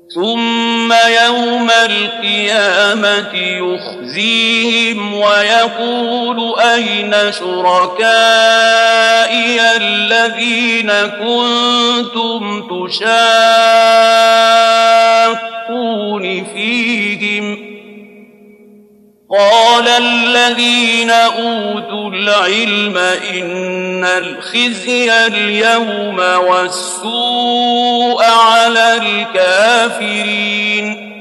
ثم يوم القيامة يخزيهم ويقول أين شركائي الذين كنتم تشاقون فيهم قال الذين أوتوا العلم إن الخزي اليوم والسوء على الكافرين